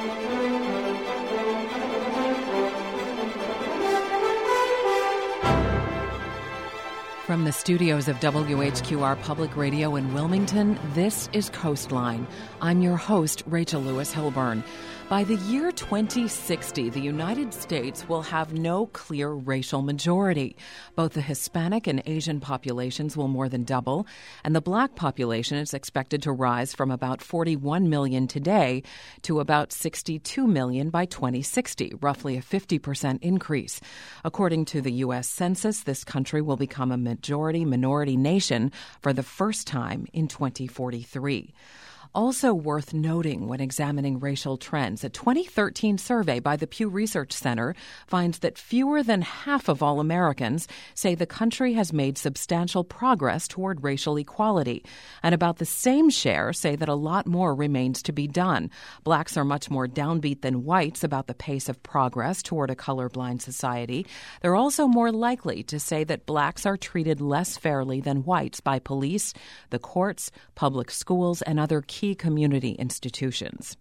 From the studios of WHQR Public Radio in Wilmington, this is Coastline. I'm your host, Rachel Lewis Hilburn. By the year 2060, the United States will have no clear racial majority. Both the Hispanic and Asian populations will more than double, and the black population is expected to rise from about 41 million today to about 62 million by 2060, roughly a 50% increase. According to the U.S. Census, this country will become a majority minority nation for the first time in 2043. Also worth noting when examining racial trends, a 2013 survey by the Pew Research Center finds that fewer than half of all Americans say the country has made substantial progress toward racial equality, and about the same share say that a lot more remains to be done. Blacks are much more downbeat than whites about the pace of progress toward a colorblind society. They're also more likely to say that blacks are treated less fairly than whites by police, the courts, public schools, and other key community institutions.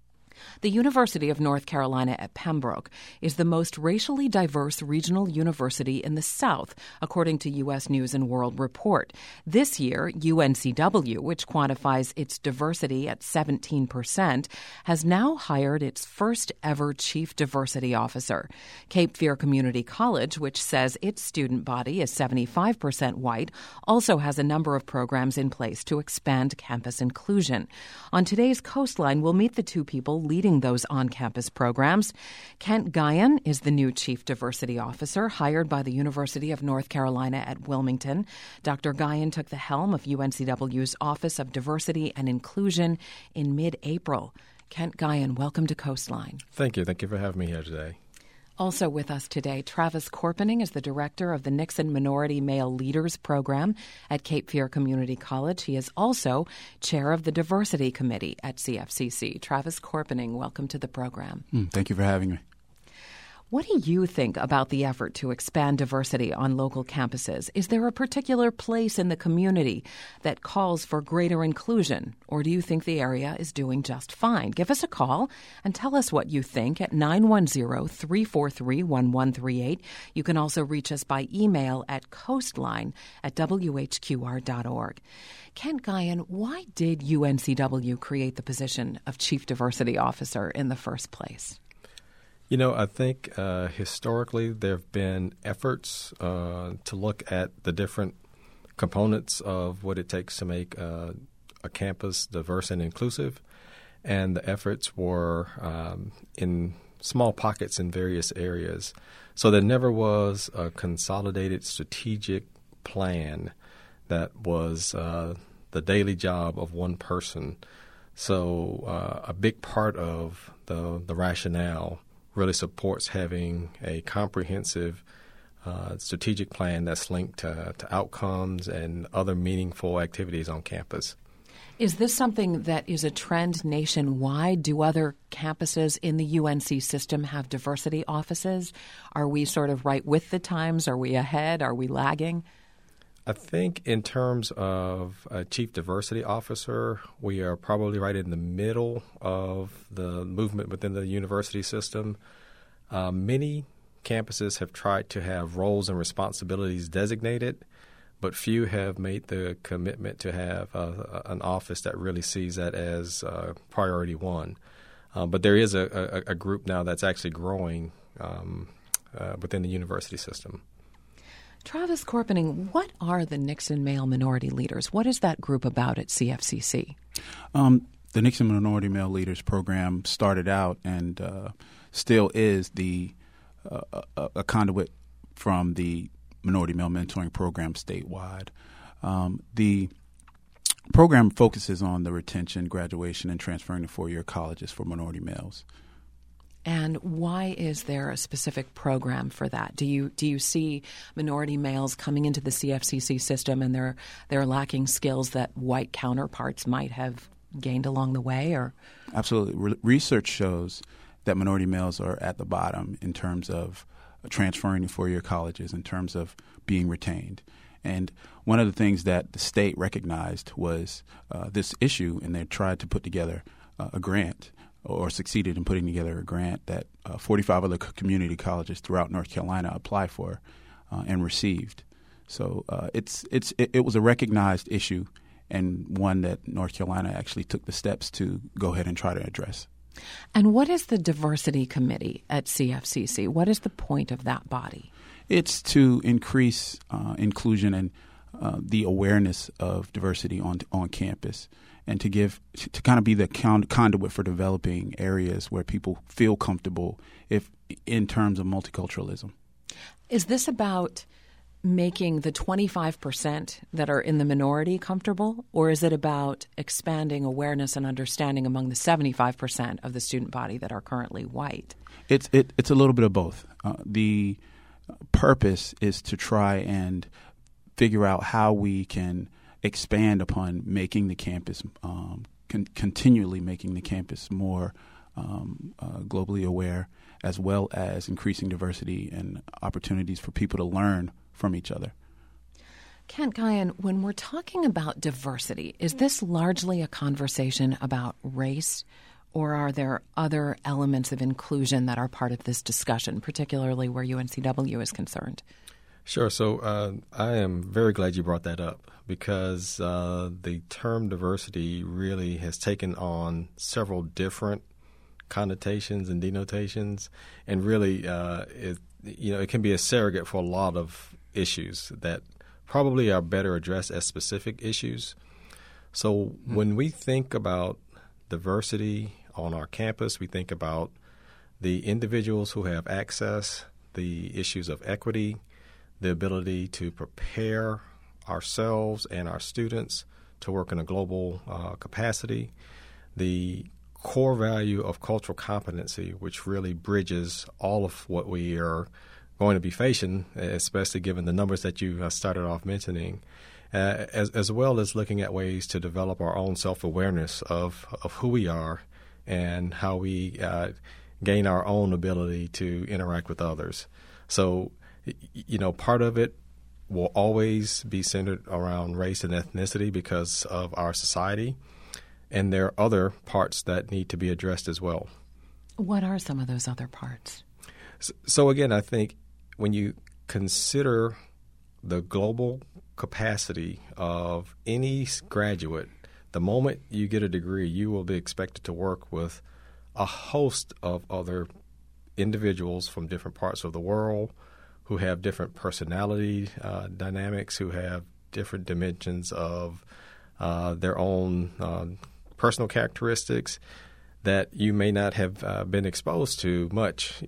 The University of North Carolina at Pembroke is the most racially diverse regional university in the South, according to U.S. News and World Report. This year, UNCW, which quantifies its diversity at 17%, has now hired its first ever chief diversity officer. Cape Fear Community College, which says its student body is 75% white, also has a number of programs in place to expand campus inclusion. On today's Coastline, we'll meet the two people leading those on-campus programs. Kent Guyon is the new Chief Diversity Officer hired by the University of North Carolina at Wilmington. Dr. Guyon took the helm of UNCW's Office of Diversity and Inclusion in mid-April. Kent Guyon, welcome to Coastline. Thank you. Thank you for having me here today. Also with us today, Travis Corpening is the director of the Nixon Minority Male Leaders Program at Cape Fear Community College. He is also chair of the Diversity Committee at CFCC. Travis Corpening, welcome to the program. Thank you for having me. What do you think about the effort to expand diversity on local campuses? Is there a particular place in the community that calls for greater inclusion, or do you think the area is doing just fine? Give us a call and tell us what you think at 910-343-1138. You can also reach us by email at coastline@whqr.org. Kent Guyon, why did UNCW create the position of Chief Diversity Officer in the first place? You know, I think historically there have been efforts to look at the different components of what it takes to make a campus diverse and inclusive, and the efforts were in small pockets in various areas. So there never was a consolidated strategic plan that was the daily job of one person. So a big part of the rationale really supports having a comprehensive strategic plan that's linked to outcomes and other meaningful activities on campus. Is this something that is a trend nationwide? Do other campuses in the UNC system have diversity offices? Are we sort of right with the times? Are we ahead? Are we lagging? I think in terms of a chief diversity officer, we are probably right in the middle of the movement within the university system. Many campuses have tried to have roles and responsibilities designated, but few have made the commitment to have an office that really sees that as priority one. But there is a group now that's actually growing within the university system. Travis Corpening, what are the Nixon Male Minority Leaders? What is that group about at CFCC? The Nixon Minority Male Leaders Program started out and still is a conduit from the Minority Male Mentoring Program statewide. The program focuses on the retention, graduation, and transferring to four-year colleges for minority males. And why is there a specific program for that? Do you see minority males coming into the CFCC system and they're lacking skills that white counterparts might have gained along the way? Or absolutely, research shows that minority males are at the bottom in terms of transferring to four-year colleges, in terms of being retained. And one of the things that the state recognized was this issue, and they tried to put together a grant or succeeded in putting together a grant that 45 other community colleges throughout North Carolina applied for and received. So it was a recognized issue, and one that North Carolina actually took the steps to go ahead and try to address. And what is the diversity committee at CFCC? What is the point of that body? It's to increase inclusion and the awareness of diversity on campus, and to kind of be the conduit for developing areas where people feel comfortable in terms of multiculturalism. Is this about making the 25% that are in the minority comfortable, or is it about expanding awareness and understanding among the 75% of the student body that are currently white? It's a little bit of both. The purpose is to try and figure out how we can expand upon making the campus, continually making the campus more globally aware, as well as increasing diversity and opportunities for people to learn from each other. Kent Guyon, when we're talking about diversity, is this largely a conversation about race, or are there other elements of inclusion that are part of this discussion, particularly where UNCW is concerned? Sure. So I am very glad you brought that up, because the term diversity really has taken on several different connotations and denotations, and really it can be a surrogate for a lot of issues that probably are better addressed as specific issues. So when we think about diversity on our campus, we think about the individuals who have access, the issues of equity, the ability to prepare ourselves and our students to work in a global capacity, the core value of cultural competency, which really bridges all of what we are going to be facing, especially given the numbers that you started off mentioning, as well as looking at ways to develop our own self-awareness of who we are and how we gain our own ability to interact with others. So, part of it will always be centered around race and ethnicity because of our society, and there are other parts that need to be addressed as well. What are some of those other parts? So again, I think when you consider the global capacity of any graduate, the moment you get a degree, you will be expected to work with a host of other individuals from different parts of the world who have different personality dynamics, who have different dimensions of their own personal characteristics that you may not have been exposed to much,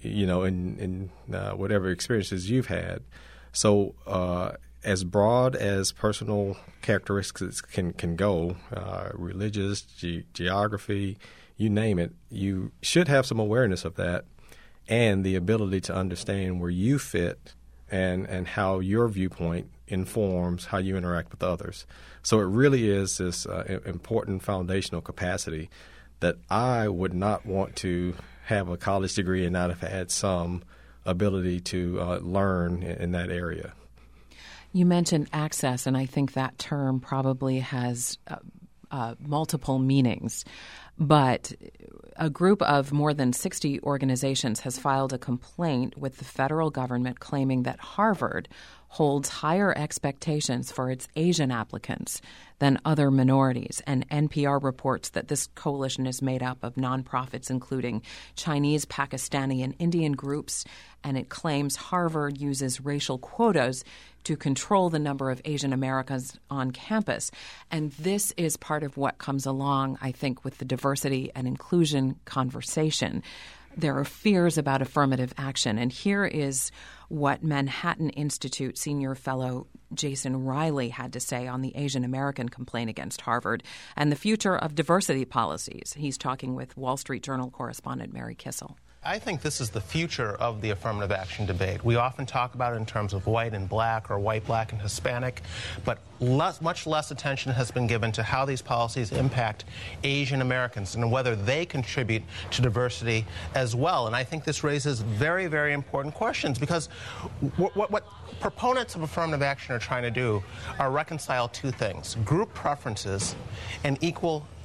in whatever experiences you've had. So as broad as personal characteristics can go, religious, geography, you name it, you should have some awareness of that and the ability to understand where you fit and how your viewpoint informs how you interact with others. So it really is this important foundational capacity that I would not want to have a college degree and not have had some ability to learn in that area. You mentioned access, and I think that term probably has multiple meanings. But a group of more than 60 organizations has filed a complaint with the federal government claiming that Harvard holds higher expectations for its Asian applicants than other minorities. And NPR reports that this coalition is made up of nonprofits including Chinese, Pakistani, and Indian groups, and it claims Harvard uses racial quotas to control the number of Asian Americans on campus. And this is part of what comes along, I think, with the diversity and inclusion conversation. There are fears about affirmative action. And here is what Manhattan Institute senior fellow Jason Riley had to say on the Asian American complaint against Harvard and the future of diversity policies. He's talking with Wall Street Journal correspondent Mary Kissel. I think this is the future of the affirmative action debate. We often talk about it in terms of white and black or white, black, and Hispanic, but much less attention has been given to how these policies impact Asian Americans and whether they contribute to diversity as well. And I think this raises very, very important questions because what proponents of affirmative action are trying to do are reconcile two things: group preferences and equal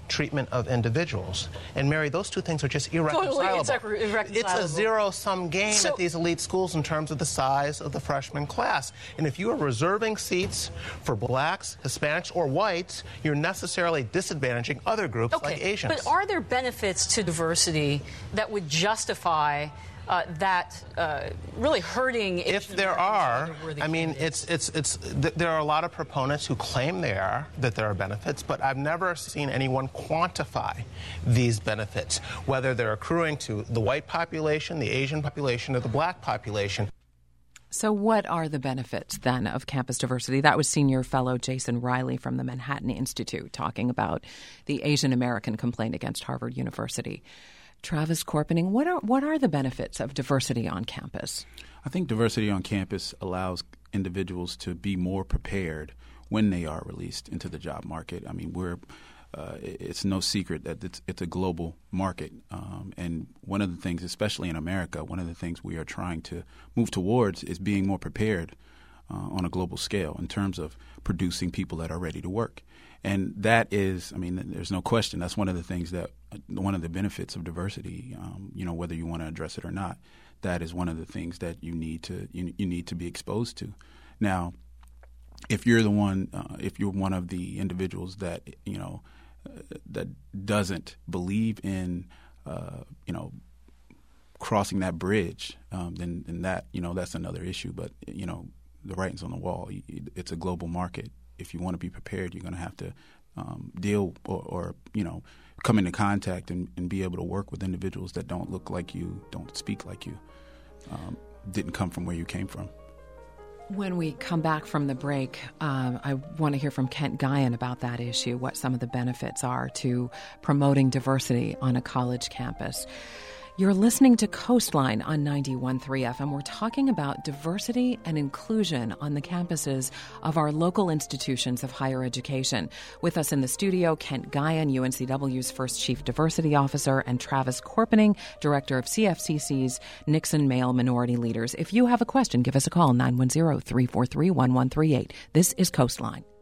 treatment of individuals. And Mary, those two things are just irreconcilable. Totally irreconcilable. It's a zero-sum game at these elite schools in terms of the size of the freshman class. And if you are reserving seats for blacks, Hispanics, or whites, you're necessarily disadvantaging other groups like Asians. But are there benefits to diversity that would justify really hurting? If there are, I mean, there are a lot of proponents who claim that there are benefits, but I've never seen anyone quantify these benefits, whether they're accruing to the white population, the Asian population, or the black population. So what are the benefits, then, of campus diversity? That was senior fellow Jason Riley from the Manhattan Institute talking about the Asian American complaint against Harvard University. Travis Korpening, what are the benefits of diversity on campus? I think diversity on campus allows individuals to be more prepared when they are released into the job market. I mean, it's no secret that it's a global market. And one of the things, especially in America, one of the things we are trying to move towards is being more prepared on a global scale in terms of producing people that are ready to work. And that is, I mean, there's no question. That's one of the things one of the benefits of diversity, whether you want to address it or not, that is one of the things that you need to be exposed to. Now, if you're one of the individuals that, that doesn't believe in, crossing that bridge, then that, that's another issue. But, the writing's on the wall. It's a global market. If you want to be prepared, you're going to have to deal or come into contact and be able to work with individuals that don't look like you, don't speak like you, didn't come from where you came from. When we come back from the break, I want to hear from Kent Guyon about that issue, what some of the benefits are to promoting diversity on a college campus. You're listening to Coastline on 91.3 FM. We're talking about diversity and inclusion on the campuses of our local institutions of higher education. With us in the studio, Kent Guyon, UNCW's first Chief Diversity Officer, and Travis Korpening, Director of CFCC's Nixon Male Minority Leaders. If you have a question, give us a call, 910-343-1138. This is Coastline.